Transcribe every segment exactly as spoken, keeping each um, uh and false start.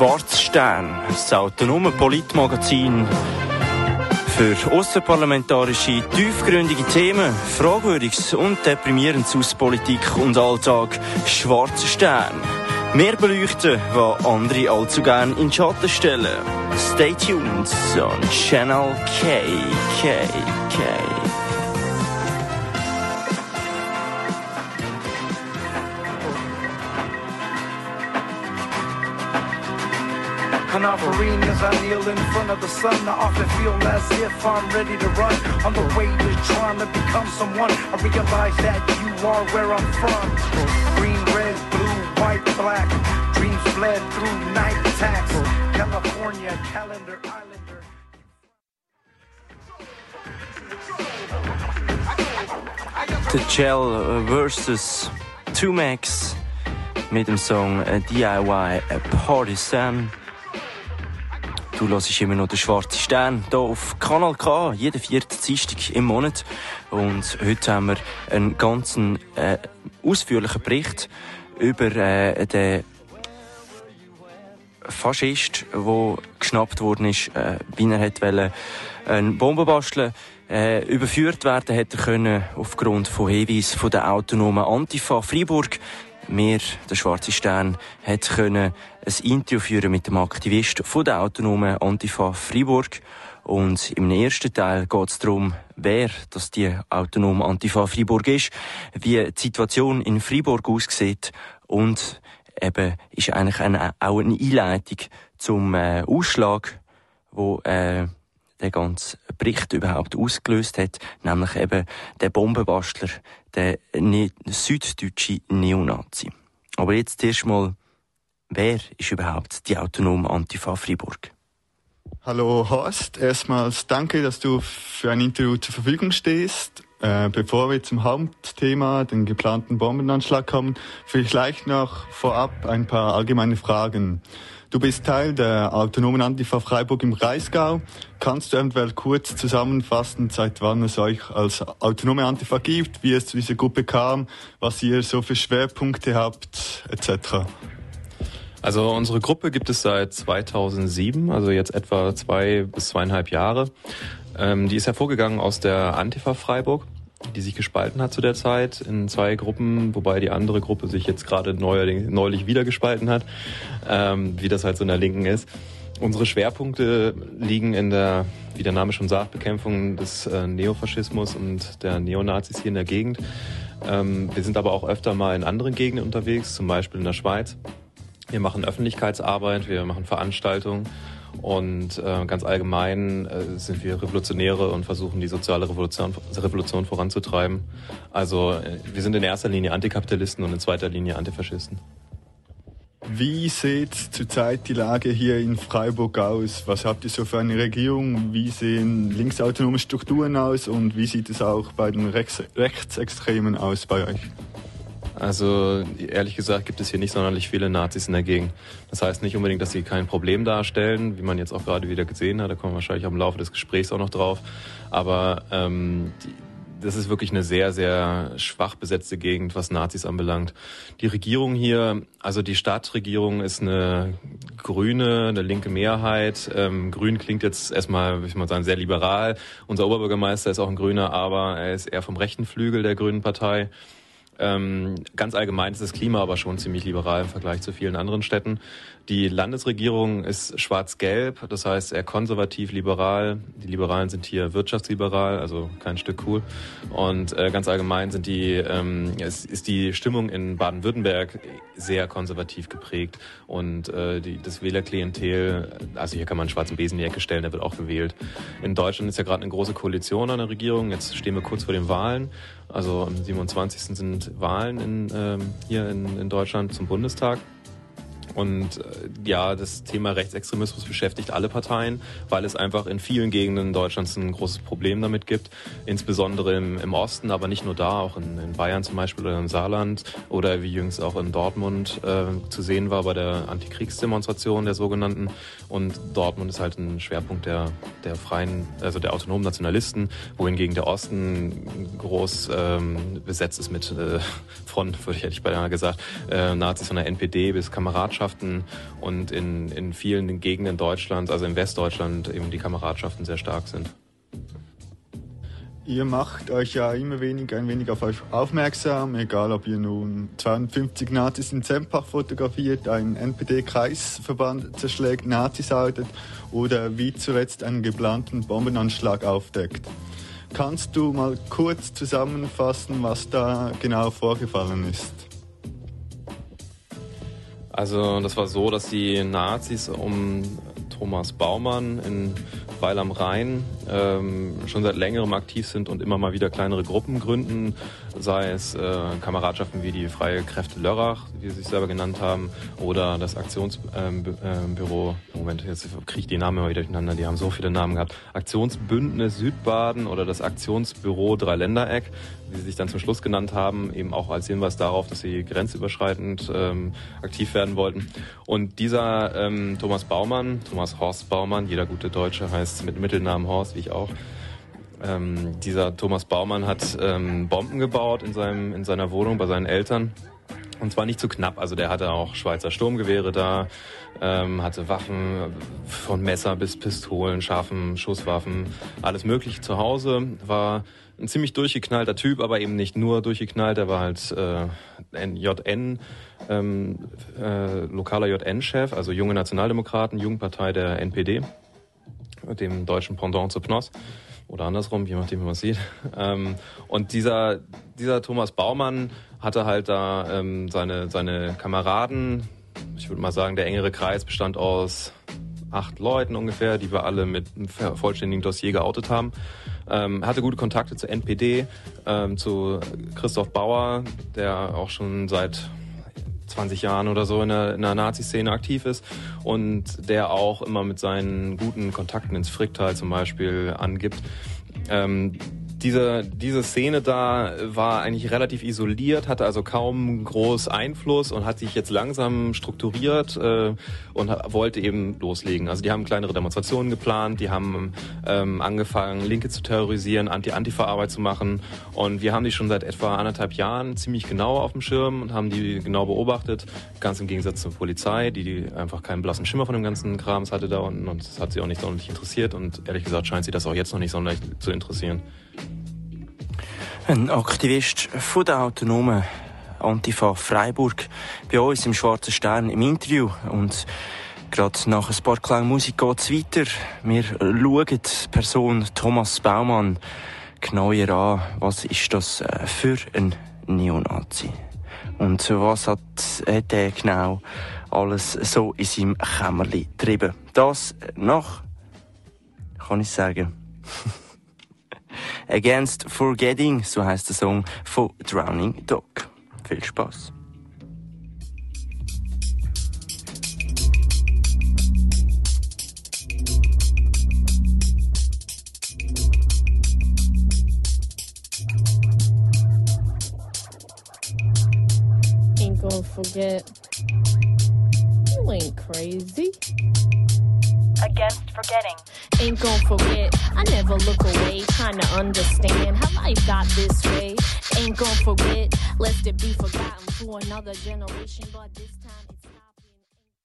Schwarzstern, das autonome Politmagazin für ausserparlamentarische, tiefgründige Themen, Fragwürdiges und Deprimierendes aus Politik und Alltag. Schwarzstern. Wir beleuchten, was andere allzu gern in den Schatten stellen. Stay tuned on Channel K K K. An offering as I kneel in front of the sun, I often feel as if I'm ready to run. On the way to trying to become someone, I realize that you are where I'm from. Green, red, blue, white, black, dreams bled through night attacks. California, calendar, islander. The Gel versus two Max mit dem Song D I Y Partisan. Du hörst immer noch den Schwarzen Stern hier auf Kanal K, jeden vierten Dienstag im Monat. Und heute haben wir einen ganz äh, ausführlichen Bericht über äh, den Faschist, der geschnappt worden ist, äh, wie er wollte eine Bombe basteln. Äh, überführt werden hätte er können aufgrund von Hinweisen von der autonomen Antifa Freiburg. Wir, der Schwarze Stern, hat können ein Interview führen mit dem Aktivisten von der autonomen Antifa Freiburg. Und im ersten Teil geht es darum, wer das die autonome Antifa Freiburg ist, wie die Situation in Freiburg aussieht und eben ist eigentlich eine, auch eine Einleitung zum äh, Ausschlag, wo äh, der ganze Bericht überhaupt ausgelöst hat, nämlich eben der Bombenbastler, der ne- süddeutsche Neonazi. Aber jetzt erst mal, wer ist überhaupt die autonome Antifa Freiburg? Hallo Horst, erstmals danke, dass du für ein Interview zur Verfügung stehst. Äh, bevor wir zum Hauptthema, den geplanten Bombenanschlag kommen, vielleicht noch vorab ein paar allgemeine Fragen. Du bist Teil der autonomen Antifa Freiburg im Breisgau. Kannst du eventuell kurz zusammenfassen, seit wann es euch als autonome Antifa gibt, wie es zu dieser Gruppe kam, was ihr so für Schwerpunkte habt, et cetera? Also unsere Gruppe gibt es seit zweitausendsieben, also jetzt etwa zwei bis zweieinhalb Jahre. Ähm, die ist hervorgegangen aus der Antifa Freiburg, die sich gespalten hat zu der Zeit in zwei Gruppen, wobei die andere Gruppe sich jetzt gerade neulich, neulich wieder gespalten hat, ähm, wie das halt so in der Linken ist. Unsere Schwerpunkte liegen in der, wie der Name schon sagt, Bekämpfung des äh, Neofaschismus und der Neonazis hier in der Gegend. Ähm, wir sind aber auch öfter mal in anderen Gegenden unterwegs, zum Beispiel in der Schweiz. Wir machen Öffentlichkeitsarbeit, wir machen Veranstaltungen. Und äh, ganz allgemein äh, sind wir Revolutionäre und versuchen, die soziale Revolution, Revolution voranzutreiben. Also äh, wir sind in erster Linie Antikapitalisten und in zweiter Linie Antifaschisten. Wie sieht zurzeit die Lage hier in Freiburg aus? Was habt ihr so für eine Regierung? Wie sehen linksautonome Strukturen aus? Und wie sieht es auch bei den Rechts- Rechtsextremen aus bei euch? Also ehrlich gesagt gibt es hier nicht sonderlich viele Nazis in der Gegend. Das heißt nicht unbedingt, dass sie kein Problem darstellen, wie man jetzt auch gerade wieder gesehen hat. Da kommen wir wahrscheinlich im Laufe des Gesprächs auch noch drauf. Aber ähm, die, das ist wirklich eine sehr, sehr schwach besetzte Gegend, was Nazis anbelangt. Die Regierung hier, also die Stadtregierung ist eine grüne, eine linke Mehrheit. Ähm, Grün klingt jetzt erstmal, würde ich mal sagen, sehr liberal. Unser Oberbürgermeister ist auch ein Grüner, aber er ist eher vom rechten Flügel der Grünen Partei. Ähm, ganz allgemein ist das Klima aber schon ziemlich liberal im Vergleich zu vielen anderen Städten. Die Landesregierung ist schwarz-gelb, das heißt eher konservativ-liberal. Die Liberalen sind hier wirtschaftsliberal, also kein Stück cool. Und äh, ganz allgemein sind die, ähm, ist, ist die Stimmung in Baden-Württemberg sehr konservativ geprägt. Und äh, die, das Wählerklientel, also hier kann man einen schwarzen Besen in die Ecke stellen, der wird auch gewählt. In Deutschland ist ja gerade eine große Koalition an der Regierung. Jetzt stehen wir kurz vor den Wahlen. Also am siebenundzwanzigsten sind Wahlen in, ähm, hier in, in Deutschland zum Bundestag. Und äh, ja, das Thema Rechtsextremismus beschäftigt alle Parteien, weil es einfach in vielen Gegenden Deutschlands ein großes Problem damit gibt. Insbesondere im, im Osten, aber nicht nur da, auch in, in Bayern zum Beispiel oder im Saarland oder wie jüngst auch in Dortmund äh, zu sehen war bei der Antikriegsdemonstration der sogenannten. Und Dortmund ist halt ein Schwerpunkt der, der freien, also der autonomen Nationalisten, wohingegen der Osten groß ähm, besetzt ist mit äh, von, würde ich hätte ich beinahe gesagt, äh, Nazis von der N P D bis Kameradschaften Kameradschaftschaften und in, in vielen Gegenden Deutschlands, also in Westdeutschland, eben die Kameradschaften sehr stark sind. Ihr macht euch ja immer weniger, ein wenig auf euch aufmerksam, egal ob ihr nun zweihundertfünfzig Nazis in Sempach fotografiert, einen N P D-Kreisverband zerschlägt, Nazis outet oder wie zuletzt einen geplanten Bombenanschlag aufdeckt. Kannst du mal kurz zusammenfassen, was da genau vorgefallen ist? Also das war so, dass die Nazis um Thomas Baumann in Weil am Rhein ähm, schon seit längerem aktiv sind und immer mal wieder kleinere Gruppen gründen, sei es äh, Kameradschaften wie die Freie Kräfte Lörrach, wie sie sich selber genannt haben, oder das Aktionsbüro, ähm, äh, Moment, jetzt kriege ich die Namen immer wieder durcheinander, die haben so viele Namen gehabt, Aktionsbündnis Südbaden oder das Aktionsbüro Dreiländereck, wie sie sich dann zum Schluss genannt haben, eben auch als Hinweis darauf, dass sie grenzüberschreitend ähm, aktiv werden wollten. Und dieser ähm, Thomas Baumann, Thomas Horst Baumann, jeder gute Deutsche heißt mit Mittelnamen Horst, wie ich auch, ähm, dieser Thomas Baumann hat ähm, Bomben gebaut in seinem in seiner Wohnung bei seinen Eltern. Und zwar nicht zu knapp, also der hatte auch Schweizer Sturmgewehre da, ähm, hatte Waffen von Messer bis Pistolen, scharfen Schusswaffen, alles mögliche zu Hause, war ein ziemlich durchgeknallter Typ, aber eben nicht nur durchgeknallt, er war halt äh, J N, ähm, äh, lokaler J N-Chef, also Junge Nationaldemokraten, Jugendpartei der N P D, dem deutschen Pendant zu P N O S. Oder andersrum, je nachdem, wie man es sieht. Ähm, und dieser, dieser Thomas Baumann hatte halt da ähm, seine, seine Kameraden, ich würde mal sagen, der engere Kreis bestand aus acht Leuten ungefähr, die wir alle mit einem vollständigen Dossier geoutet haben. Ähm, hatte gute Kontakte zur N P D, ähm, zu Christoph Bauer, der auch schon seit zwanzig Jahren oder so in der, in der Nazi-Szene aktiv ist und der auch immer mit seinen guten Kontakten ins Fricktal zum Beispiel angibt. Ähm, diese, diese Szene da war eigentlich relativ isoliert, hatte also kaum groß Einfluss und hat sich jetzt langsam strukturiert äh, und ha- wollte eben loslegen. Also die haben kleinere Demonstrationen geplant, die haben ähm, angefangen, Linke zu terrorisieren, Anti-Antifa-Arbeit zu machen und wir haben die schon seit etwa anderthalb Jahren ziemlich genau auf dem Schirm und haben die genau beobachtet, ganz im Gegensatz zur Polizei, die, die einfach keinen blassen Schimmer von dem ganzen Krams hatte da unten und das hat sie auch nicht sonderlich interessiert und ehrlich gesagt scheint sie das auch jetzt noch nicht sonderlich zu interessieren. Ein Aktivist von der autonomen Antifa Freiburg bei uns im Schwarzen Stern im Interview. Und gerade nach ein paar kleinen Musik geht es weiter. Wir schauen die Person Thomas Baumann genauer an. Was ist das für ein Neonazi? Und was hat, hat er genau alles so in seinem Kämmerli getrieben? Das nach, kann ich sagen, Against Forgetting, so heisst der Song von Drowning Dog. Viel Spaß. Ain't gonna forget. You ain't crazy. Against forgetting. Ain't gon' forget, I never look away, trying to understand how life got this way. Ain't gon' forget, lest it be forgotten for another generation, but this time it's stopping.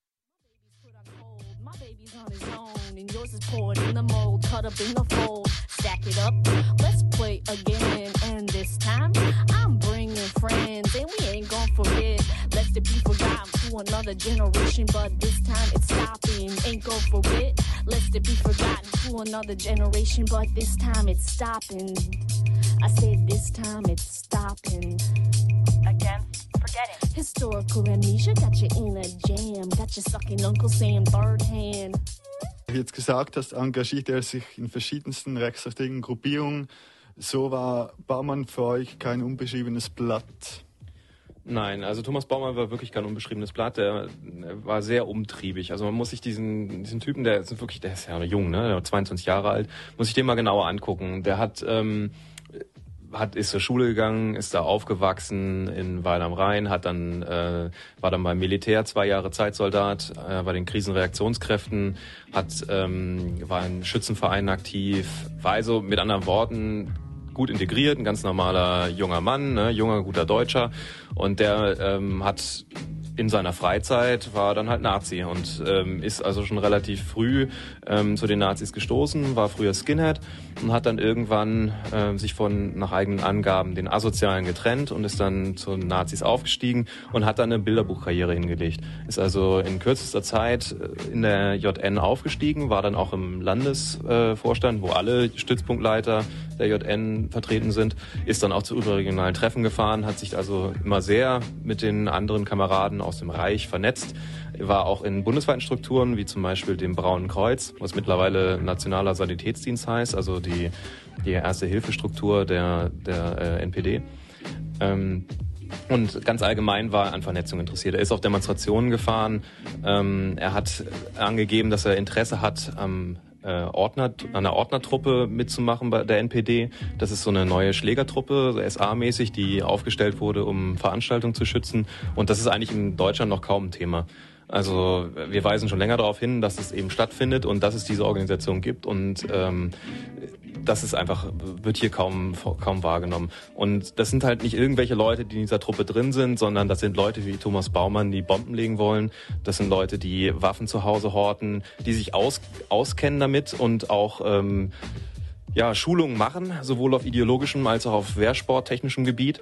My baby's put on hold, my baby's on his own, and yours is poured in the mold, cut up in the fold. Stack it up, let's play again, and this time I'm bringing friends, and we ain't gon' forget, lest it be forgotten to another generation, but this time it's stopping. Ain't gon' forget, lest it be forgotten to another generation, but this time it's stopping. I said this time it's stopping. Against forgetting. Historical amnesia got you in a jam, got you sucking Uncle Sam third hand. Wie jetzt gesagt hast, engagiert er sich in verschiedensten rechtsextremen Gruppierungen. So war Baumann für euch kein unbeschriebenes Blatt. Nein, also Thomas Baumann war wirklich kein unbeschriebenes Blatt, der, der war sehr umtriebig. Also man muss sich diesen diesen Typen, der ist wirklich, der ist ja jung, ne, der war zweiundzwanzig Jahre alt, muss sich den mal genauer angucken. Der hat ähm, hat ist zur Schule gegangen, ist da aufgewachsen in Weil am Rhein, hat dann äh, war dann beim Militär zwei Jahre Zeitsoldat, äh, bei den Krisenreaktionskräften, hat ähm, war in Schützenvereinen aktiv, war also mit anderen Worten gut integriert, ein ganz normaler junger Mann, ne, junger, guter Deutscher. Und der ähm, hat in seiner Freizeit war er dann halt Nazi und ähm, ist also schon relativ früh ähm, zu den Nazis gestoßen, war früher Skinhead und hat dann irgendwann äh, sich von, nach eigenen Angaben, den Asozialen getrennt und ist dann zu den Nazis aufgestiegen und hat dann eine Bilderbuchkarriere hingelegt. Ist also in kürzester Zeit in der J N aufgestiegen, war dann auch im Landesvorstand, äh, wo alle Stützpunktleiter der J N vertreten sind, ist dann auch zu überregionalen Treffen gefahren, hat sich also immer sehr mit den anderen Kameraden aus dem Reich vernetzt, war auch in bundesweiten Strukturen, wie zum Beispiel dem Braunen Kreuz, was mittlerweile Nationaler Sanitätsdienst heißt, also die, die Erste-Hilfe-Struktur der, der äh, N P D. Ähm, Und ganz allgemein war er an Vernetzung interessiert. Er ist auf Demonstrationen gefahren. Ähm, er hat angegeben, dass er Interesse hat, am äh, Ordner, an einer Ordnertruppe mitzumachen bei der N P D. Das ist so eine neue Schlägertruppe, so S A-mäßig, die aufgestellt wurde, um Veranstaltungen zu schützen. Und das ist eigentlich in Deutschland noch kaum ein Thema. Also wir weisen schon länger darauf hin, dass es eben stattfindet und dass es diese Organisation gibt und ähm, das ist einfach, wird hier kaum kaum wahrgenommen. Und das sind halt nicht irgendwelche Leute, die in dieser Truppe drin sind, sondern das sind Leute wie Thomas Baumann, die Bomben legen wollen. Das sind Leute, die Waffen zu Hause horten, die sich aus, auskennen damit und auch ähm, ja, Schulungen machen, sowohl auf ideologischem als auch auf wehrsporttechnischem Gebiet.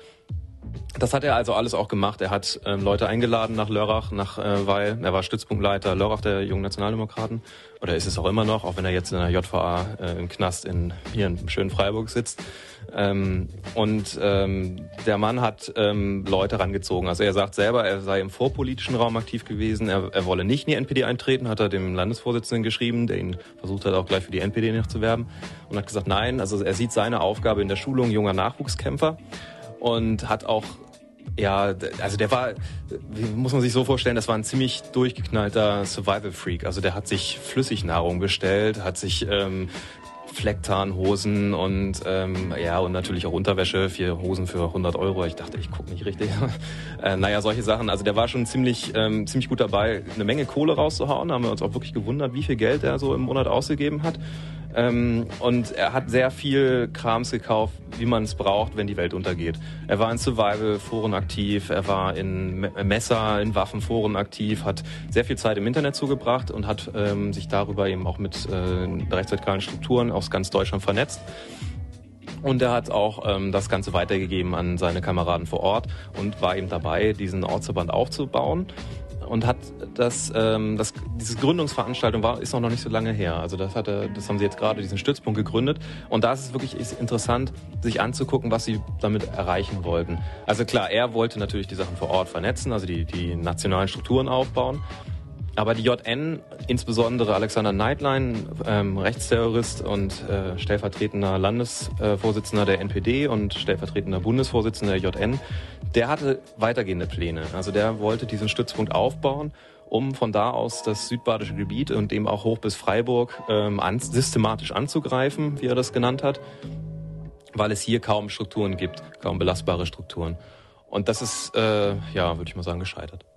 Das hat er also alles auch gemacht. Er hat ähm, Leute eingeladen nach Lörrach, nach äh, Weil. Er war Stützpunktleiter Lörrach der Jungen Nationaldemokraten. Oder ist es auch immer noch, auch wenn er jetzt in der J V A äh, im Knast in, hier in schönen Freiburg sitzt. Ähm, und ähm, der Mann hat ähm, Leute rangezogen. Also er sagt selber, er sei im vorpolitischen Raum aktiv gewesen. Er, er wolle nicht in die N P D eintreten, hat er dem Landesvorsitzenden geschrieben, der ihn versucht hat, auch gleich für die N P D noch zu werben. Und hat gesagt, nein, also er sieht seine Aufgabe in der Schulung junger Nachwuchskämpfer. Und hat auch, ja, also der war, muss man sich so vorstellen, das war ein ziemlich durchgeknallter Survival-Freak. Also der hat sich Flüssignahrung bestellt, hat sich ähm, Flecktarnhosen und ähm, ja und natürlich auch Unterwäsche, vier Hosen für hundert Euro. Ich dachte, ich gucke nicht richtig. äh, naja, solche Sachen. Also der war schon ziemlich ähm, ziemlich gut dabei, eine Menge Kohle rauszuhauen. Da haben wir uns auch wirklich gewundert, wie viel Geld er so im Monat ausgegeben hat. Ähm, und er hat sehr viel Krams gekauft, wie man es braucht, wenn die Welt untergeht. Er war in Survival-Foren aktiv, er war in Messer, in Waffenforen aktiv, hat sehr viel Zeit im Internet zugebracht und hat ähm, sich darüber eben auch mit äh, rechtsradikalen Strukturen aus ganz Deutschland vernetzt. Und er hat auch ähm, das Ganze weitergegeben an seine Kameraden vor Ort und war eben dabei, diesen Ortsverband aufzubauen. Und hat das, ähm, das, diese Gründungsveranstaltung war, ist noch nicht so lange her. Also das hat er, das haben sie jetzt gerade diesen Stützpunkt gegründet. Und da ist es wirklich ist interessant, sich anzugucken, was sie damit erreichen wollten. Also klar, er wollte natürlich die Sachen vor Ort vernetzen, also die, die nationalen Strukturen aufbauen. Aber die J N, insbesondere Alexander Neidlein, ähm, Rechtsterrorist und äh, stellvertretender Landesvorsitzender der N P D und stellvertretender Bundesvorsitzender der J N, der hatte weitergehende Pläne. Also der wollte diesen Stützpunkt aufbauen, um von da aus das südbadische Gebiet und eben auch hoch bis Freiburg ähm, an, systematisch anzugreifen, wie er das genannt hat, weil es hier kaum Strukturen gibt, kaum belastbare Strukturen. Und das ist, äh, ja, würde ich mal sagen, gescheitert.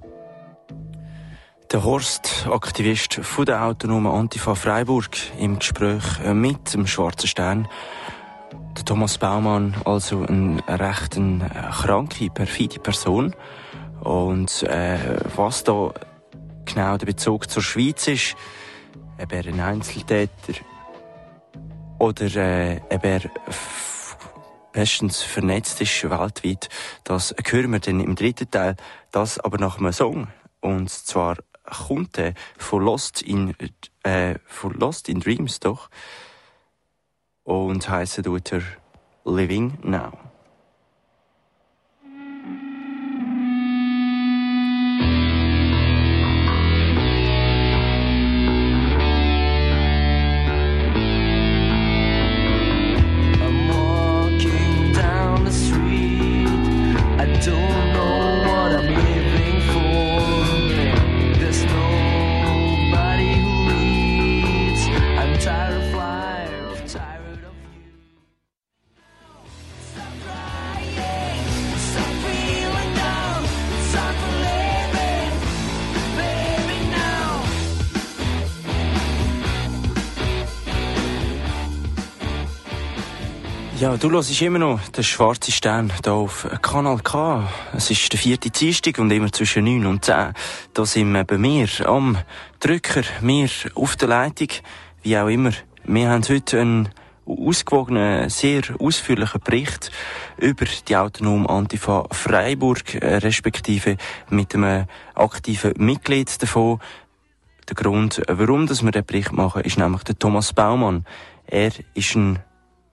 Der Horst, Aktivist von der autonomen Antifa Freiburg, im Gespräch mit dem Schwarzen Stern. Der Thomas Baumann, also eine recht eine kranke, perfide Person. Und äh, was da genau der Bezug zur Schweiz ist, ob er ein Einzeltäter oder äh, ob er f- bestens vernetzt ist weltweit, das hören wir dann im dritten Teil. Das aber nach einem Song. Und zwar kommt er von Lost in, äh, von Lost in Dreams doch. Und heisst tut er Living Now. I'm walking down the street. I don't know what I'm living for. There's nobody who reads. I'm tired of life, tired of you. Stop crying, stop feeling down. It's time for living, baby now. Ja, du hörst immer noch den Schwarzen Stern hier auf Kanal K. Es ist der vierte Dienstag und immer zwischen neun und zehn. Da sind wir bei mir am Drücker, wir auf der Leitung, wie auch immer. Wir haben heute einen ausgewogenen, sehr ausführlichen Bericht über die autonome Antifa Freiburg, respektive mit einem aktiven Mitglied davon. Der Grund, warum wir diesen Bericht machen, ist nämlich der Thomas Baumann. Er ist ein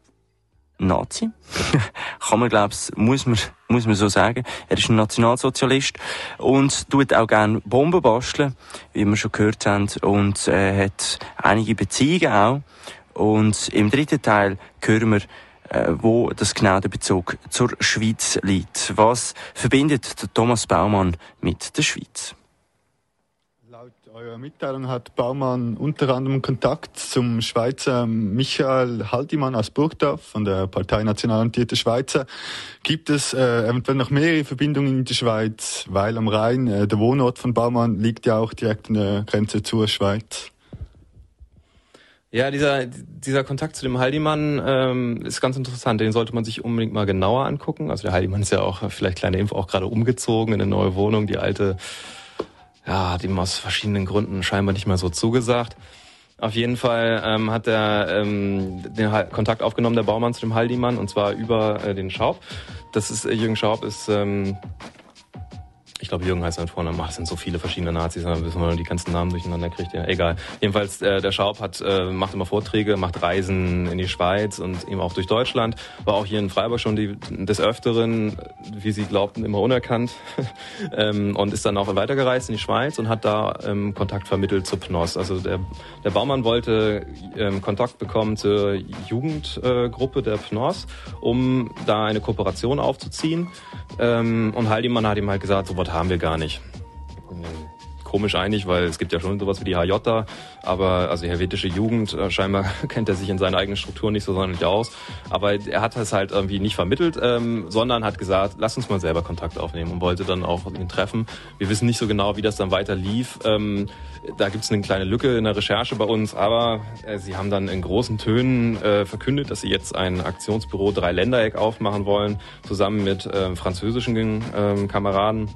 Nazi. Kann man, glaub's, muss man, muss man so sagen. Er ist ein Nationalsozialist und tut auch gerne Bomben basteln, wie wir schon gehört haben, und äh, hat einige Beziehungen auch. Und im dritten Teil hören wir, äh, wo das genau der Bezug zur Schweiz liegt. Was verbindet der Thomas Baumann mit der Schweiz? Laut eurer Mitteilung hat Baumann unter anderem Kontakt zum Schweizer Michael Haldimann aus Burgdorf von der Partei National Orientierte Schweizer. Gibt es äh, eventuell noch mehrere Verbindungen in die Schweiz? Weil am Rhein, äh, der Wohnort von Baumann, liegt ja auch direkt an der Grenze zur Schweiz. Ja, dieser dieser Kontakt zu dem Haldimann ähm, ist ganz interessant. Den sollte man sich unbedingt mal genauer angucken. Also der Haldimann ist ja auch, vielleicht kleine Info, auch gerade umgezogen in eine neue Wohnung. Die alte, ja, hat ihm aus verschiedenen Gründen scheinbar nicht mehr so zugesagt. Auf jeden Fall ähm, hat er ähm, den ha- Kontakt aufgenommen, der Baumann, zu dem Haldimann, und zwar über äh, den Schaub. Das ist, äh, Jürgen Schaub ist, ähm, ich glaube, Jürgen heißt sein Vorname. Ach, es sind so viele verschiedene Nazis, dann wissen wir, die ganzen Namen durcheinander kriegt. Ja, egal. Jedenfalls, äh, der Schaub hat, äh, macht immer Vorträge, macht Reisen in die Schweiz und eben auch durch Deutschland. War auch hier in Freiburg schon die, des Öfteren, wie sie glaubten, immer unerkannt. ähm, und ist dann auch weitergereist in die Schweiz und hat da ähm, Kontakt vermittelt zur P N O S. Also der, der Baumann wollte ähm, Kontakt bekommen zur Jugendgruppe äh, der P N O S, um da eine Kooperation aufzuziehen. Ähm, und Haldimann hat ihm halt gesagt, so was haben wir gar nicht. Komisch eigentlich, weil es gibt ja schon sowas wie die H J da, aber also die helvetische Jugend, äh, scheinbar kennt er sich in seinen eigenen Strukturen nicht so sonderlich aus. Aber er hat es halt irgendwie nicht vermittelt, ähm, sondern hat gesagt, lass uns mal selber Kontakt aufnehmen, und wollte dann auch ihn treffen. Wir wissen nicht so genau, wie das dann weiter lief. Ähm, da gibt es eine kleine Lücke in der Recherche bei uns, aber äh, sie haben dann in großen Tönen äh, verkündet, dass sie jetzt ein Aktionsbüro Dreiländereck aufmachen wollen, zusammen mit äh, französischen äh, Kameraden.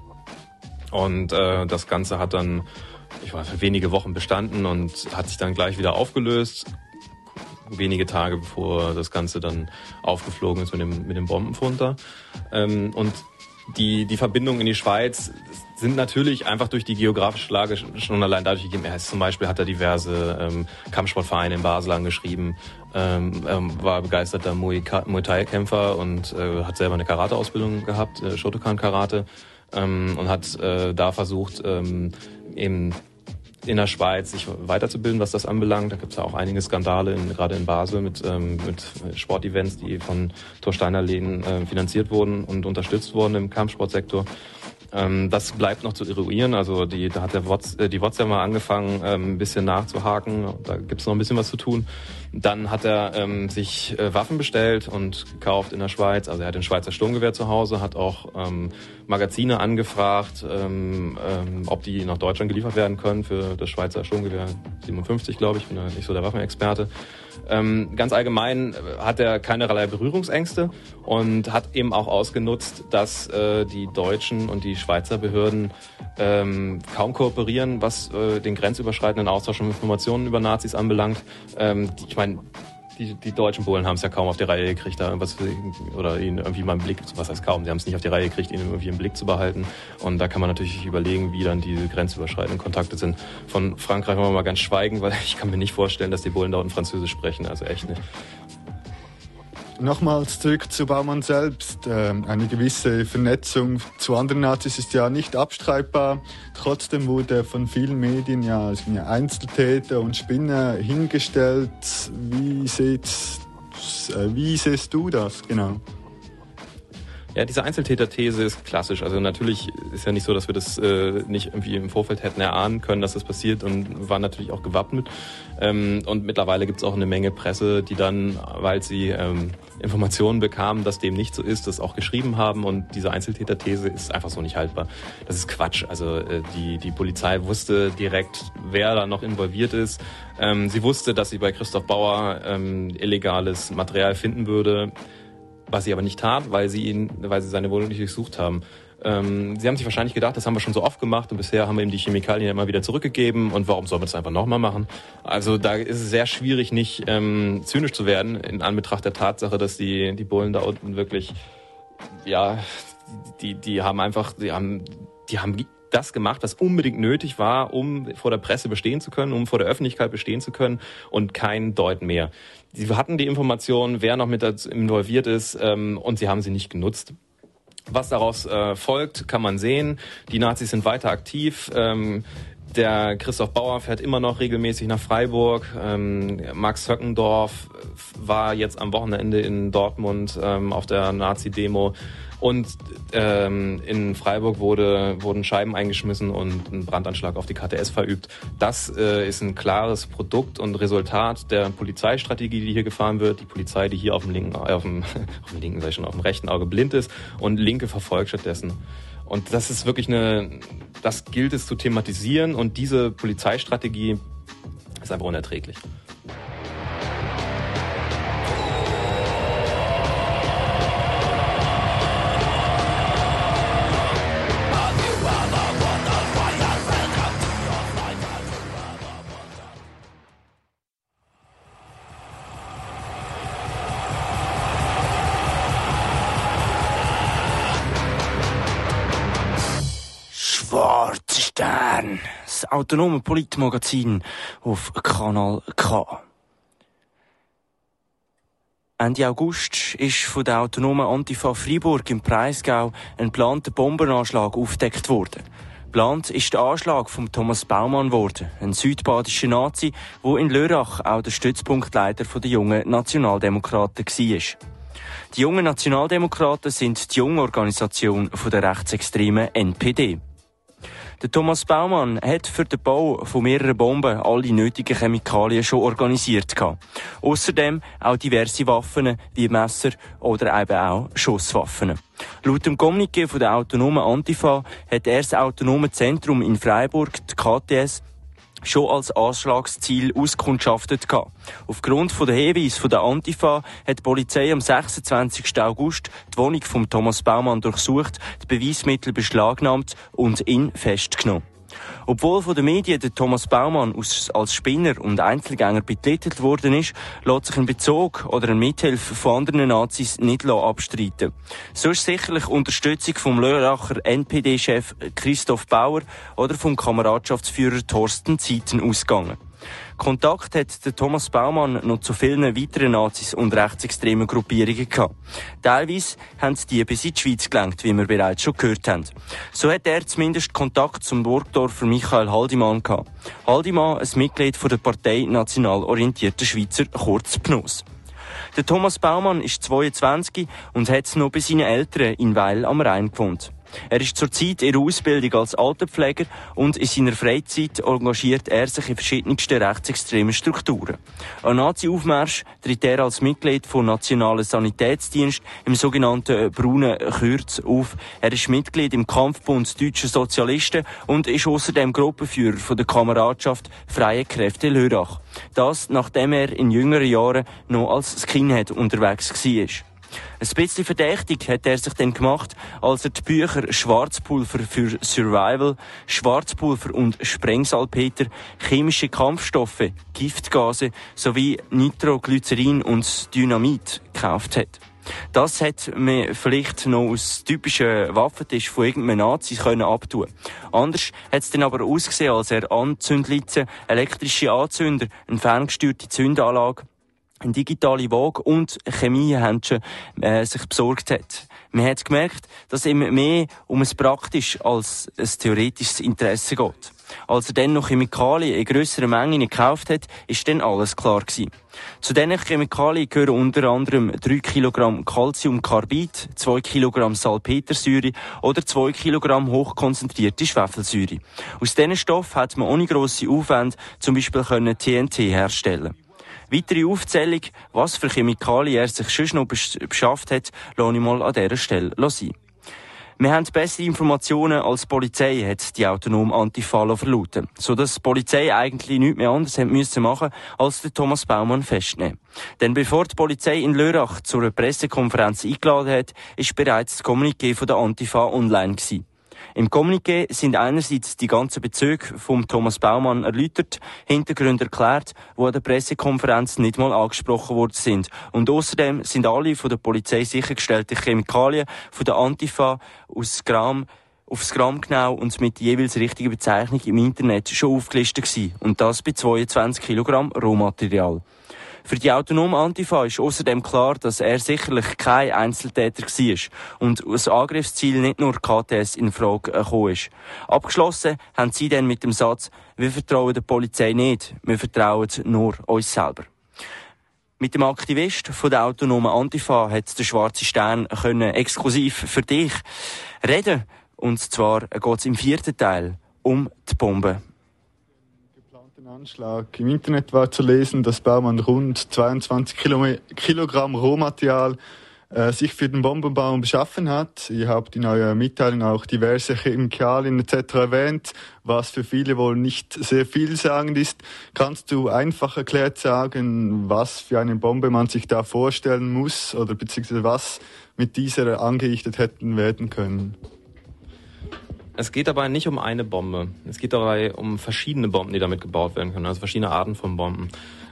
Und äh, das Ganze hat dann, ich weiß, für wenige Wochen bestanden und hat sich dann gleich wieder aufgelöst. Wenige Tage bevor das Ganze dann aufgeflogen ist mit dem, mit dem Bombenfund da. Ähm, und die, die Verbindungen in die Schweiz sind natürlich einfach durch die geografische Lage schon allein dadurch gegeben. Er ist zum Beispiel, hat er diverse ähm, Kampfsportvereine in Basel angeschrieben, ähm, ähm, war begeisterter Muay Thai-Kämpfer und äh, hat selber eine Karate-Ausbildung gehabt, äh, Shotokan-Karate. Ähm, und hat äh, da versucht, ähm, eben in der Schweiz sich weiterzubilden, was das anbelangt. Da gibt es ja auch einige Skandale, in, gerade in Basel, mit, ähm, mit Sportevents, die von Thor Steiner-Läden äh, finanziert wurden und unterstützt wurden im Kampfsportsektor. Ähm, das bleibt noch zu eruieren. Also die, da hat der Wotz, äh, die Wotz ja mal angefangen, ähm, ein bisschen nachzuhaken. Da gibt es noch ein bisschen was zu tun. Dann hat er ähm, sich äh, Waffen bestellt und gekauft in der Schweiz. Also er hat ein Schweizer Sturmgewehr zu Hause, hat auch ähm, Magazine angefragt, ähm, ähm, ob die nach Deutschland geliefert werden können für das Schweizer Sturmgewehr siebenundfünfzig, glaube ich. Ich bin ja nicht so der Waffenexperte. Ähm, ganz allgemein hat er keinerlei Berührungsängste und hat eben auch ausgenutzt, dass äh, die deutschen und die Schweizer Behörden ähm, kaum kooperieren, was äh, den grenzüberschreitenden Austausch von Informationen über Nazis anbelangt. Ähm, die, ich meine, die, die deutschen Bullen haben es ja kaum auf die Reihe gekriegt, da irgendwas oder ihn irgendwie mal im Blick, was heißt kaum, sie haben es nicht auf die Reihe gekriegt, ihn irgendwie im Blick zu behalten. Und da kann man natürlich überlegen, wie dann diese grenzüberschreitenden Kontakte sind. Von Frankreich wollen wir mal ganz schweigen, weil ich kann mir nicht vorstellen, dass die Bullen dort in Französisch sprechen, also echt nicht. Nochmals zurück zu Baumann selbst. Ähm, eine gewisse Vernetzung zu anderen Nazis ist ja nicht abstreitbar. Trotzdem wurde er von vielen Medien ja als Einzeltäter und Spinner hingestellt. Wie, seht, äh, wie siehst du das genau? Ja, diese Einzeltäter-These ist klassisch. Also natürlich ist ja nicht so, dass wir das äh, nicht irgendwie im Vorfeld hätten erahnen können, dass das passiert, und waren natürlich auch gewappnet. Ähm, und mittlerweile gibt es auch eine Menge Presse, die dann, weil sie ähm, Informationen bekamen, dass dem nicht so ist, das auch geschrieben haben, und diese Einzeltäter-These ist einfach so nicht haltbar. Das ist Quatsch. Also äh, die, die Polizei wusste direkt, wer da noch involviert ist. Ähm, sie wusste, dass sie bei Christoph Bauer ähm, illegales Material finden würde. was sie aber nicht tat, weil sie ihn, weil sie seine Wohnung nicht durchsucht haben. Ähm, sie haben sich wahrscheinlich gedacht, das haben wir schon so oft gemacht und bisher haben wir ihm die Chemikalien immer wieder zurückgegeben und warum sollen wir das einfach nochmal machen? Also da ist es sehr schwierig, nicht ähm, zynisch zu werden in Anbetracht der Tatsache, dass die die Bullen da unten wirklich, ja, die die haben einfach, die haben, die haben das gemacht, was unbedingt nötig war, um vor der Presse bestehen zu können, um vor der Öffentlichkeit bestehen zu können und kein Deut mehr. Sie hatten die Informationen, wer noch mit involviert ist, ähm, und sie haben sie nicht genutzt. Was daraus äh, folgt, kann man sehen. Die Nazis sind weiter aktiv. Ähm, der Christoph Bauer fährt immer noch regelmäßig nach Freiburg. Ähm, Max Höckendorf war jetzt am Wochenende in Dortmund ähm, auf der Nazi-Demo. Und ähm, in Freiburg wurde, wurden Scheiben eingeschmissen und ein Brandanschlag auf die K T S verübt. Das äh, ist ein klares Produkt und Resultat der Polizeistrategie, die hier gefahren wird. Die Polizei, die hier auf dem linken, auf dem, auf dem linken, sag ich schon, auf dem rechten Auge blind ist und Linke verfolgt stattdessen. Und das ist wirklich eine, das gilt es zu thematisieren und diese Polizeistrategie ist einfach unerträglich. Schwarzer Stern, das autonome Politmagazin auf Kanal K. Ende August ist von der autonomen Antifa Freiburg im Breisgau ein geplanter Bombenanschlag aufgedeckt worden. Geplant ist der Anschlag von Thomas Baumann geworden, ein südbadischer Nazi, der in Lörrach auch der Stützpunktleiter der jungen Nationaldemokraten war. Die jungen Nationaldemokraten sind die junge Organisation der rechtsextremen N P D. Der Thomas Baumann hat für den Bau von mehreren Bomben alle nötigen Chemikalien schon organisiert gehabt. Außerdem auch diverse Waffen wie Messer oder eben auch Schusswaffen. Laut dem Kommuniqué von der autonomen Antifa hat er das autonome Zentrum in Freiburg, die K T S, schon als Anschlagsziel auskundschaftet gehabt. Aufgrund der Hinweise der Antifa hat die Polizei am sechsundzwanzigsten August die Wohnung von Thomas Baumann durchsucht, die Beweismittel beschlagnahmt und ihn festgenommen. Obwohl von den Medien der Thomas Baumann als Spinner und Einzelgänger betitelt worden ist, lässt sich ein Bezug oder eine Mithilfe von anderen Nazis nicht abstreiten. So ist sicherlich Unterstützung vom Lörracher N P D-Chef Christoph Bauer oder vom Kameradschaftsführer Thorsten Zieten ausgegangen. Kontakt hat der Thomas Baumann noch zu vielen weiteren Nazis und rechtsextremen Gruppierungen gehabt. Teilweise haben die bis in die Schweiz gelangt, wie wir bereits schon gehört haben. So hat er zumindest Kontakt zum Burgdorfer Michael Haldimann gehabt. Haldimann, ein Mitglied der Partei National Orientierter Schweizer, kurz P N O S. Der Thomas Baumann ist zweiundzwanzig und hat noch bei seinen Eltern in Weil am Rhein gewohnt. Er ist zurzeit in der Ausbildung als Altenpfleger und in seiner Freizeit engagiert er sich in verschiedensten rechtsextremen Strukturen. An Nazi-Aufmarsch tritt er als Mitglied vom Nationalen Sanitätsdienst im sogenannten Braunen Kürz auf. Er ist Mitglied im Kampfbund Deutscher Sozialisten und ist außerdem Gruppenführer von der Kameradschaft Freie Kräfte Lörrach. Das, nachdem er in jüngeren Jahren noch als Skinhead unterwegs war. Ein bisschen verdächtig hat er sich dann gemacht, als er die Bücher Schwarzpulver für Survival, Schwarzpulver und Sprengsalpeter, chemische Kampfstoffe, Giftgase sowie Nitroglycerin und Dynamit gekauft hat. Das hat man vielleicht noch aus typischen Waffentisch von irgendeinem Nazi können abtun. Anders hat es dann aber ausgesehen, als er Anzündlitzen, elektrische Anzünder, eine ferngesteuerte Zündanlage, eine digitale Waage und Chemiehändchen äh, sich besorgt hat. Man hat gemerkt, dass ihm mehr um ein praktisches als ein theoretisches Interesse geht. Als er dann noch Chemikalien in grösseren Mengen gekauft hat, ist dann alles klar gewesen. Zu diesen Chemikalien gehören unter anderem drei Kilogramm Calciumcarbid, zwei Kilogramm Salpetersäure oder zwei Kilogramm hochkonzentrierte Schwefelsäure. Aus diesen Stoffen hat man ohne grosse Aufwände zum Beispiel T N T herstellen. Weitere Aufzählung, was für Chemikalien er sich schon noch beschafft hat, lasse ich mal an dieser Stelle sein. Wir haben bessere Informationen als die Polizei, hat die autonome Antifa verlauten, sodass die Polizei eigentlich nichts mehr anderes machen musste, als den Thomas Baumann festnehmen. Denn bevor die Polizei in Lörrach zu einer Pressekonferenz eingeladen hat, ist bereits das Kommuniqué von der Antifa online gewesen. Im Kommuniqué sind einerseits die ganzen Bezüge vom Thomas Baumann erläutert, Hintergründe erklärt, die an der Pressekonferenz nicht mal angesprochen worden sind. Und außerdem sind alle von der Polizei sichergestellten Chemikalien von der Antifa aus Gramm aufs Gramm genau und mit jeweils richtiger Bezeichnung im Internet schon aufgelistet gewesen. Und das bei zweiundzwanzig Kilogramm Rohmaterial. Für die autonome Antifa ist außerdem klar, dass er sicherlich kein Einzeltäter war und als Angriffsziel nicht nur K T S in Frage gekommen ist. Abgeschlossen haben sie dann mit dem Satz: Wir vertrauen der Polizei nicht, wir vertrauen nur uns selber. Mit dem Aktivist von der autonomen Antifa hat der Schwarze Stern können exklusiv für dich reden. Und zwar geht es im vierten Teil um die Bombe. Anschlag. Im Internet war zu lesen, dass Baumann rund zweiundzwanzig Kilogramm Rohmaterial äh, sich für den Bombenbau beschaffen hat. Ihr habt in eurer Mitteilung auch diverse Chemikalien et cetera erwähnt, was für viele wohl nicht sehr vielsagend ist. Kannst du einfach erklärt sagen, was für eine Bombe man sich da vorstellen muss oder beziehungsweise was mit dieser angerichtet hätten werden können? Es geht dabei nicht um eine Bombe. Es geht dabei um verschiedene Bomben, die damit gebaut werden können, also verschiedene Arten von Bomben.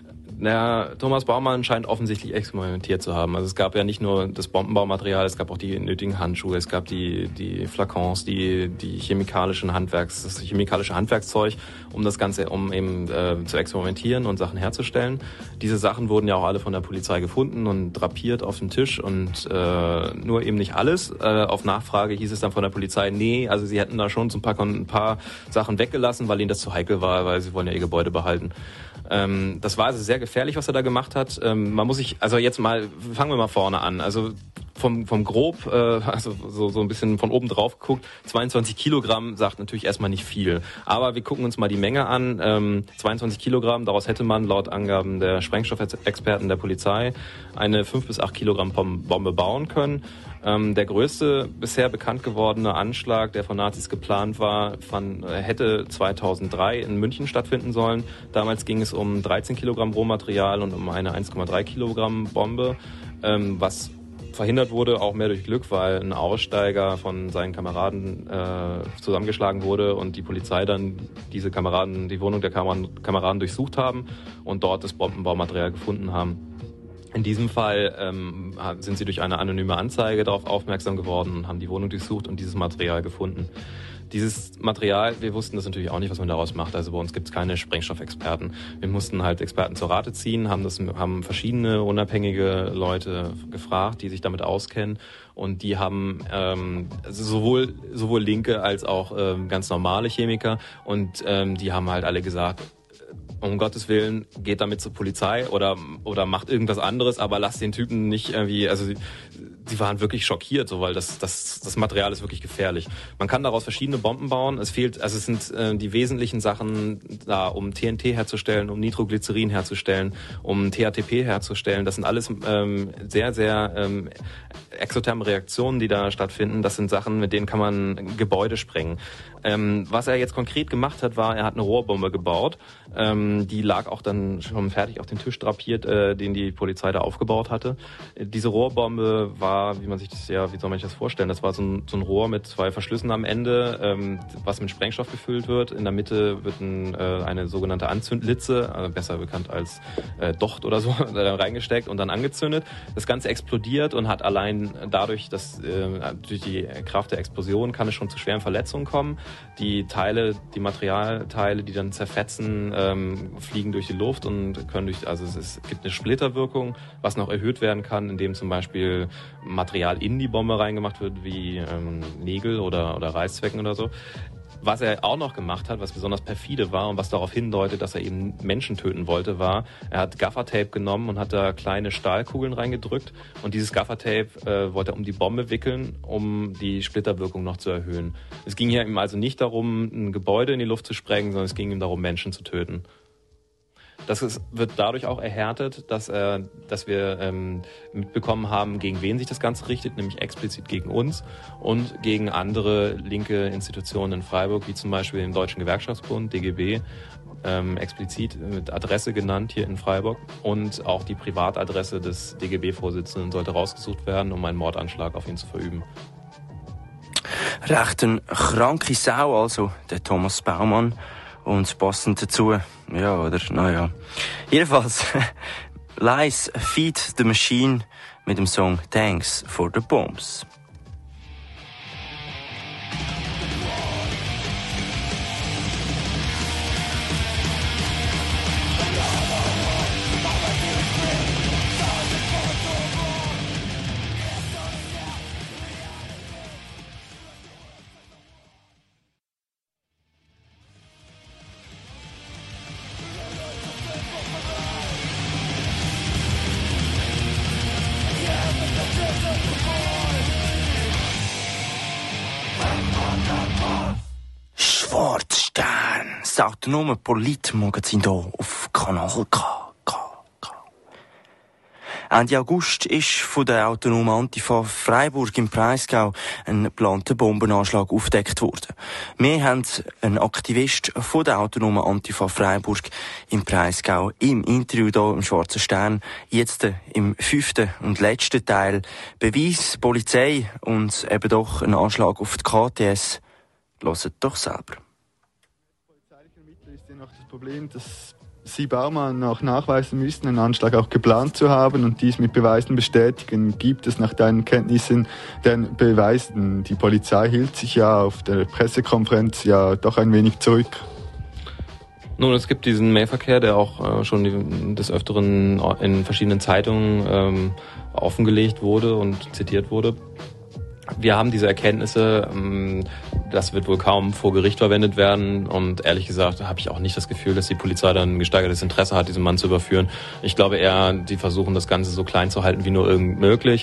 Der Thomas Baumann scheint offensichtlich experimentiert zu haben. Also es gab ja nicht nur das Bombenbaumaterial, es gab auch die nötigen Handschuhe, es gab die, die Flakons, die, die chemikalischen Handwerks, das chemikalische Handwerkszeug, um das Ganze, um eben äh, zu experimentieren und Sachen herzustellen. Diese Sachen wurden ja auch alle von der Polizei gefunden und drapiert auf dem Tisch und äh, nur eben nicht alles. Äh, auf Nachfrage hieß es dann von der Polizei, nee, also sie hätten da schon so ein paar, ein paar Sachen weggelassen, weil ihnen das zu heikel war, weil sie wollen ja ihr Gebäude behalten. Ähm, das war also sehr gefährlich, was er da gemacht hat. Ähm, man muss sich, also jetzt mal, fangen wir mal vorne an. Also vom, vom grob, äh, also so, so ein bisschen von oben drauf geguckt, zweiundzwanzig Kilogramm sagt natürlich erstmal nicht viel. Aber wir gucken uns mal die Menge an. Ähm, zweiundzwanzig Kilogramm, daraus hätte man laut Angaben der Sprengstoffexperten der Polizei eine fünf bis acht Kilogramm Bombe bauen können. Ähm, der größte bisher bekannt gewordene Anschlag, der von Nazis geplant war, fand, hätte zweitausenddrei in München stattfinden sollen. Damals ging es um dreizehn Kilogramm Rohmaterial und um eine eins Komma drei Kilogramm Bombe, ähm, was verhindert wurde, auch mehr durch Glück, weil ein Aussteiger von seinen Kameraden äh, zusammengeschlagen wurde und die Polizei dann diese Kameraden, die Wohnung der Kameraden, Kameraden durchsucht haben und dort das Bombenbaumaterial gefunden haben. In diesem Fall ähm, sind sie durch eine anonyme Anzeige darauf aufmerksam geworden und haben die Wohnung durchsucht und dieses Material gefunden. Dieses Material, wir wussten das natürlich auch nicht, was man daraus macht. Also bei uns gibt es keine Sprengstoffexperten. Wir mussten halt Experten zur Rate ziehen, haben das, haben verschiedene unabhängige Leute gefragt, die sich damit auskennen. Und die haben ähm, also sowohl sowohl linke als auch ähm, ganz normale Chemiker. Und ähm, die haben halt alle gesagt, um Gottes Willen, geht damit zur Polizei oder oder macht irgendwas anderes, aber lasst den Typen nicht irgendwie, also sie, sie waren wirklich schockiert, so, weil das das das Material ist wirklich gefährlich. Man kann daraus verschiedene Bomben bauen. Es fehlt, also es sind äh, die wesentlichen Sachen da, um T N T herzustellen, um Nitroglycerin herzustellen, um T H T P herzustellen. Das sind alles ähm, sehr sehr ähm, exotherme Reaktionen, die da stattfinden. Das sind Sachen, mit denen kann man Gebäude sprengen. Ähm, was er jetzt konkret gemacht hat, war, er hat eine Rohrbombe gebaut. Ähm, die lag auch dann schon fertig auf den Tisch drapiert, äh, den die Polizei da aufgebaut hatte. Äh, diese Rohrbombe war, wie man sich das ja, wie soll man sich das vorstellen? Das war so ein, so ein Rohr mit zwei Verschlüssen am Ende, ähm, was mit Sprengstoff gefüllt wird. In der Mitte wird ein, äh, eine sogenannte Anzündlitze, also besser bekannt als äh, Docht oder so, da reingesteckt und dann angezündet. Das Ganze explodiert und hat allein dadurch, dass äh, durch die Kraft der Explosion kann es schon zu schweren Verletzungen kommen. Die Teile, die Materialteile, die dann zerfetzen, ähm, fliegen durch die Luft und können durch, also es, es gibt eine Splitterwirkung, was noch erhöht werden kann, indem zum Beispiel Material in die Bombe reingemacht wird, wie ähm, Nägel oder, oder Reißzwecken oder so. Was er auch noch gemacht hat, was besonders perfide war und was darauf hindeutet, dass er eben Menschen töten wollte, war, er hat Gaffertape genommen und hat da kleine Stahlkugeln reingedrückt und dieses Gaffertape äh, wollte er um die Bombe wickeln, um die Splitterwirkung noch zu erhöhen. Es ging hier ihm also nicht darum, ein Gebäude in die Luft zu sprengen, sondern es ging ihm darum, Menschen zu töten. Das ist, wird dadurch auch erhärtet, dass, äh, dass wir ähm, mitbekommen haben, gegen wen sich das Ganze richtet, nämlich explizit gegen uns und gegen andere linke Institutionen in Freiburg, wie zum Beispiel den Deutschen Gewerkschaftsbund, D G B, ähm, explizit mit Adresse genannt hier in Freiburg. Und auch die Privatadresse des D G B-Vorsitzenden sollte rausgesucht werden, um einen Mordanschlag auf ihn zu verüben. Recht eine kranke Sau, also der Thomas Baumann. Und passend dazu, ja, oder, naja. Jedenfalls, Lies Feed the Machine mit dem Song Thanks for the Bombs. Schwarzstern, das autonome Politmagazin hier auf Kanal K. K, K. Ende August ist von der autonomen Antifa Freiburg im Breisgau ein geplanter Bombenanschlag aufgedeckt worden. Wir haben einen Aktivist von der autonomen Antifa Freiburg im Breisgau im Interview hier im Schwarzen Stern. Jetzt im fünften und letzten Teil Beweis, Polizei und eben doch ein Anschlag auf die K T S. Hört doch selber. Ist ja noch das Problem, dass Sie Baumann auch nachweisen müssen, einen Anschlag auch geplant zu haben und dies mit Beweisen bestätigen. Gibt es nach deinen Kenntnissen denn Beweisen? Die Polizei hielt sich ja auf der Pressekonferenz ja doch ein wenig zurück. Nun, es gibt diesen Mailverkehr, der auch äh, schon des Öfteren in verschiedenen Zeitungen ähm, offengelegt wurde und zitiert wurde. Wir haben diese Erkenntnisse, das wird wohl kaum vor Gericht verwendet werden und ehrlich gesagt habe ich auch nicht das Gefühl, dass die Polizei dann ein gesteigertes Interesse hat, diesen Mann zu überführen. Ich glaube eher, die versuchen das Ganze so klein zu halten wie nur irgend möglich.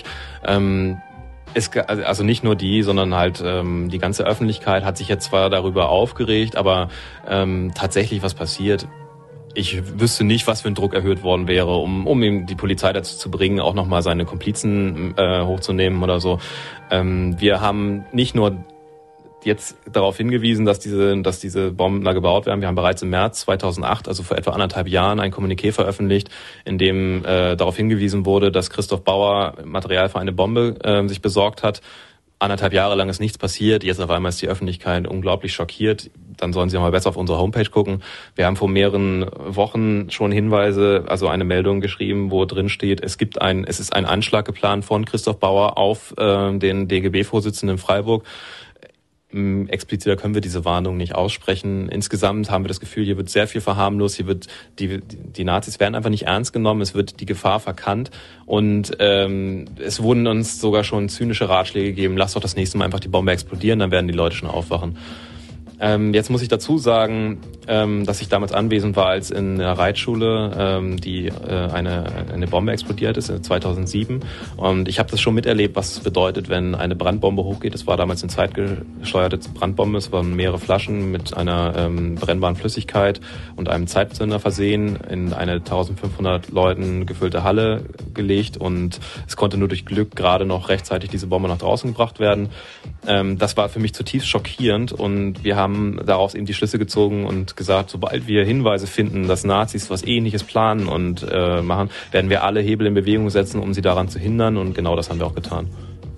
Es, also nicht nur die, sondern halt die ganze Öffentlichkeit hat sich jetzt zwar darüber aufgeregt, aber tatsächlich was passiert. Ich wüsste nicht, was für ein Druck erhöht worden wäre, um, um eben die Polizei dazu zu bringen, auch nochmal seine Komplizen äh, hochzunehmen oder so. Ähm, wir haben nicht nur jetzt darauf hingewiesen, dass diese, dass diese Bomben da gebaut werden. Wir haben bereits im März zweitausendacht, also vor etwa anderthalb Jahren, ein Kommuniqué veröffentlicht, in dem äh, darauf hingewiesen wurde, dass Christoph Bauer Material für eine Bombe äh, sich besorgt hat. Anderthalb Jahre lang ist nichts passiert. Jetzt auf einmal ist die Öffentlichkeit unglaublich schockiert. Dann sollen sie mal besser auf unsere Homepage gucken. Wir haben vor mehreren Wochen schon Hinweise, also eine Meldung geschrieben, wo drin steht, es gibt ein, es ist ein Anschlag geplant von Christoph Bauer auf äh, den D G B-Vorsitzenden in Freiburg. Expliziter können wir diese Warnung nicht aussprechen. Insgesamt haben wir das Gefühl, hier wird sehr viel verharmlost, hier wird die, die Nazis werden einfach nicht ernst genommen, es wird die Gefahr verkannt und ähm, es wurden uns sogar schon zynische Ratschläge gegeben, lass doch das nächste Mal einfach die Bombe explodieren, dann werden die Leute schon aufwachen. Ähm, jetzt muss ich dazu sagen, ähm, dass ich damals anwesend war, als in der Reitschule ähm, die äh, eine eine Bombe explodiert ist, zweitausendsieben. Und ich habe das schon miterlebt, was es bedeutet, wenn eine Brandbombe hochgeht. Es war damals eine zeitgesteuerte Brandbombe. Es waren mehrere Flaschen mit einer ähm, brennbaren Flüssigkeit und einem Zeitzünder versehen, in eine eintausendfünfhundert Leuten gefüllte Halle gelegt. Und es konnte nur durch Glück gerade noch rechtzeitig diese Bombe nach draußen gebracht werden. Ähm, das war für mich zutiefst schockierend und wir haben haben daraus eben die Schlüsse gezogen und gesagt, sobald wir Hinweise finden, dass Nazis was Ähnliches planen und äh, machen, werden wir alle Hebel in Bewegung setzen, um sie daran zu hindern und genau das haben wir auch getan.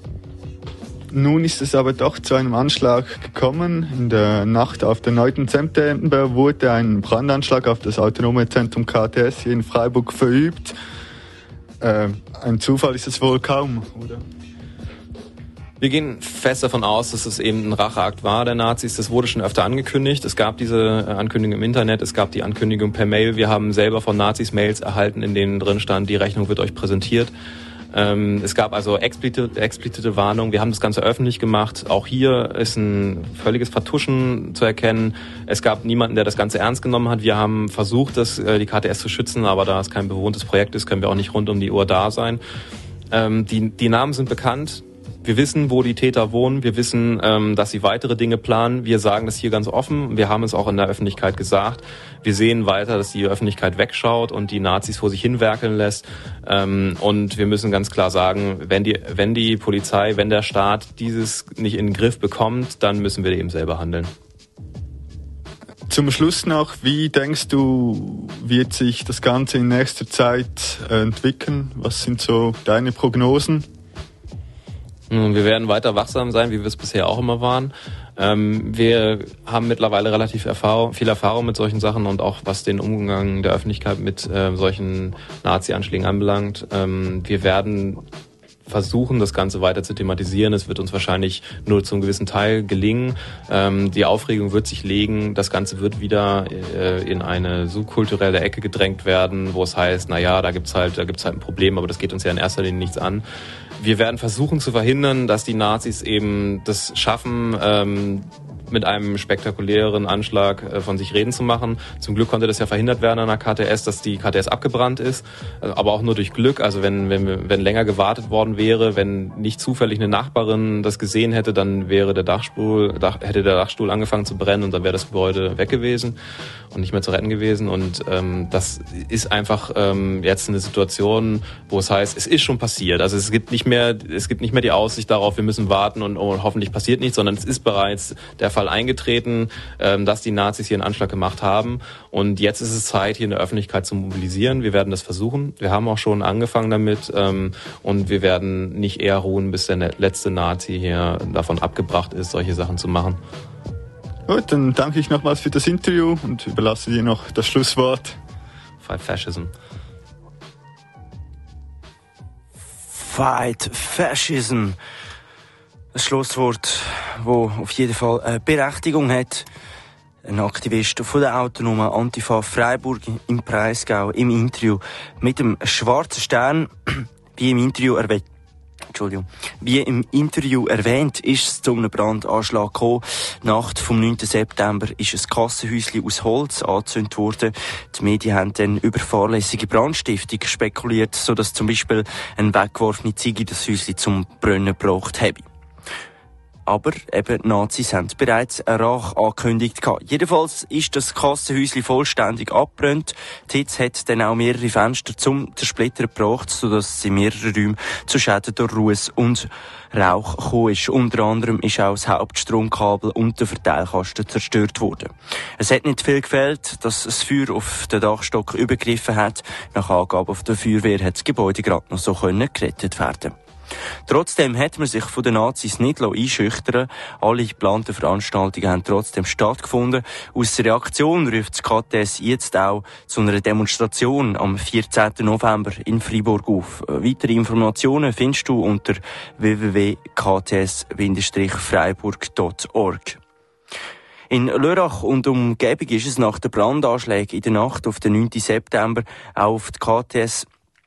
Nun ist es aber doch zu einem Anschlag gekommen. In der Nacht auf den neunten September wurde ein Brandanschlag auf das autonome Zentrum K T S hier in Freiburg verübt. Äh, ein Zufall ist es wohl kaum, oder? Wir gehen fest davon aus, dass es eben ein Racheakt war der Nazis. Das wurde schon öfter angekündigt. Es gab diese Ankündigung im Internet, es gab die Ankündigung per Mail. Wir haben selber von Nazis Mails erhalten, in denen drin stand, die Rechnung wird euch präsentiert. Ähm, es gab also explizite, explizite Warnungen. Wir haben das Ganze öffentlich gemacht. Auch hier ist ein völliges Vertuschen zu erkennen. Es gab niemanden, der das Ganze ernst genommen hat. Wir haben versucht, das, die K T S zu schützen, aber da es kein bewohntes Projekt ist, können wir auch nicht rund um die Uhr da sein. Ähm, die, die Namen sind bekannt. Wir wissen, wo die Täter wohnen. Wir wissen, ähm, dass sie weitere Dinge planen. Wir sagen das hier ganz offen. Wir haben es auch in der Öffentlichkeit gesagt. Wir sehen weiter, dass die Öffentlichkeit wegschaut und die Nazis vor sich hinwerkeln lässt. Ähm, und wir müssen ganz klar sagen, wenn die, wenn die Polizei, wenn der Staat dieses nicht in den Griff bekommt, dann müssen wir eben selber handeln. Zum Schluss noch, wie denkst du, wird sich das Ganze in nächster Zeit äh, entwickeln? Was sind so deine Prognosen? Wir werden weiter wachsam sein, wie wir es bisher auch immer waren. Ähm, wir haben mittlerweile relativ Erfahrung, viel Erfahrung mit solchen Sachen und auch was den Umgang der Öffentlichkeit mit äh, solchen Nazi-Anschlägen anbelangt. Ähm, wir werden versuchen, das Ganze weiter zu thematisieren. Es wird uns wahrscheinlich nur zum gewissen Teil gelingen. Ähm, die Aufregung wird sich legen. Das Ganze wird wieder äh, in eine subkulturelle Ecke gedrängt werden, wo es heißt, na ja, da gibt's halt, da gibt's halt ein Problem, aber das geht uns ja in erster Linie nichts an. Wir werden versuchen zu verhindern, dass die Nazis eben das schaffen, ähm, mit einem spektakulären Anschlag äh, von sich reden zu machen. Zum Glück konnte das ja verhindert werden an der K T S, dass die K T S abgebrannt ist, äh, aber auch nur durch Glück. Also wenn, wenn, wenn länger gewartet worden wäre, wenn nicht zufällig eine Nachbarin das gesehen hätte, dann wäre der Dachstuhl, Dach, hätte der Dachstuhl angefangen zu brennen und dann wäre das Gebäude weg gewesen und nicht mehr zu retten gewesen. Und ähm, das ist einfach ähm, jetzt eine Situation, wo es heißt, es ist schon passiert. Also es gibt nicht mehr, es gibt nicht mehr die Aussicht darauf, wir müssen warten und, und hoffentlich passiert nichts, sondern es ist bereits der Fall eingetreten, ähm, dass die Nazis hier einen Anschlag gemacht haben. Und jetzt ist es Zeit, hier in der Öffentlichkeit zu mobilisieren. Wir werden das versuchen. Wir haben auch schon angefangen damit ähm, und wir werden nicht eher ruhen, bis der letzte Nazi hier davon abgebracht ist, solche Sachen zu machen. Gut, dann danke ich nochmals für das Interview und überlasse dir noch das Schlusswort. Fight Fascism. Fight Fascism. Ein Schlusswort, das auf jeden Fall eine Berechtigung hat. Ein Aktivist von der autonomen Antifa Freiburg im Breisgau im Interview mit dem Schwarzen Stern, wie im Interview erwähnt. Entschuldigung. Wie im Interview erwähnt, ist es zu einem Brandanschlag gekommen. Nacht vom neunten September ist ein Kassenhäuschen aus Holz angezündet worden. Die Medien haben dann über fahrlässige Brandstiftung spekuliert, sodass zum Beispiel ein weggeworfene Ziege das Häuschen zum Brennen gebracht habe. Aber eben, die Nazis haben bereits eine Rache angekündigt. Jedenfalls ist das Kassenhäuschen vollständig abgebrannt. Die Hitze hat dann auch mehrere Fenster zum Zersplittern gebracht, sodass es in mehreren Räumen zu Schäden durch Ruß und Rauch gekommen ist. Unter anderem ist auch das Hauptstromkabel und der Verteilkasten zerstört worden. Es hat nicht viel gefehlt, dass das Feuer auf den Dachstock übergriffen hat. Nach Angaben der Feuerwehr hat das Gebäude gerade noch so können gerettet werden. Trotzdem hat man sich von den Nazis nicht einschüchtern lassen. Alle geplanten Veranstaltungen haben trotzdem stattgefunden. Aus der Reaktion ruft das K T S jetzt auch zu einer Demonstration am vierzehnten November in Freiburg auf. Weitere Informationen findest du unter w w w punkt k t s freiburg punkt org. In Lörrach und Umgebung ist es nach den Brandanschlägen in der Nacht auf den neunten September auch auf die K T S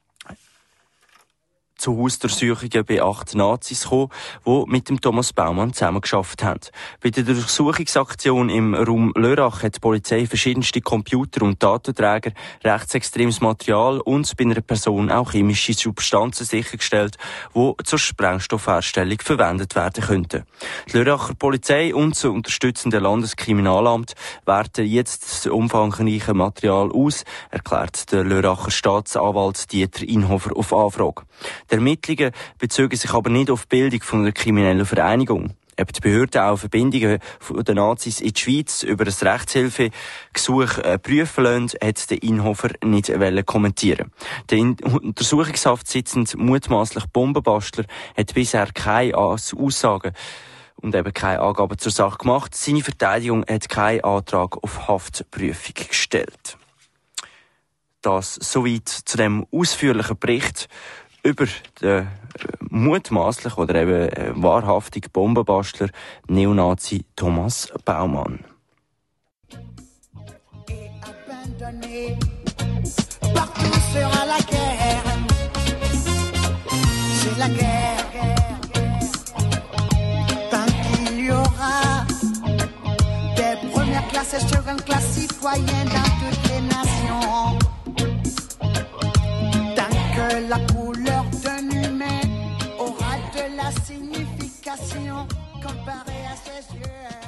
zu Hausdurchsuchungen bei acht Nazis gekommen, die mit dem Thomas Baumann zusammengearbeitet haben. Bei der Durchsuchungsaktion im Raum Lörrach hat die Polizei verschiedenste Computer und Datenträger, rechtsextremes Material und bei einer Person auch chemische Substanzen sichergestellt, die zur Sprengstoffherstellung verwendet werden könnten. Die Lörracher Polizei und das unterstützende Landeskriminalamt werten jetzt das umfangreiche Material aus, erklärt der Lörracher Staatsanwalt Dieter Inhofer auf Anfrage. Die Ermittlungen bezogen sich aber nicht auf die Bildung von einer kriminellen Vereinigung. Ob die Behörden auch Verbindungen der Nazis in die Schweiz über ein Rechtshilfegesuch äh, prüfen lassen, hat der Inhofer nicht kommentieren. Der in Untersuchungshaft sitzende mutmaßliche Bombenbastler hat bisher keine Aussagen und eben keine Angaben zur Sache gemacht. Seine Verteidigung hat keinen Antrag auf Haftprüfung gestellt. Das soweit zu dem ausführlichen Bericht über den äh, mutmaßlichen oder eben äh, wahrhaftigen Bombenbastler Neonazi Thomas Baumann. Partout sera la guerre, c'est la guerre, tant qu'il y aura des premières classes et secondes classes citoyennes dans toutes les nations, tant que la couleur d'un humain aura de la signification. passion comparée à ses yeux.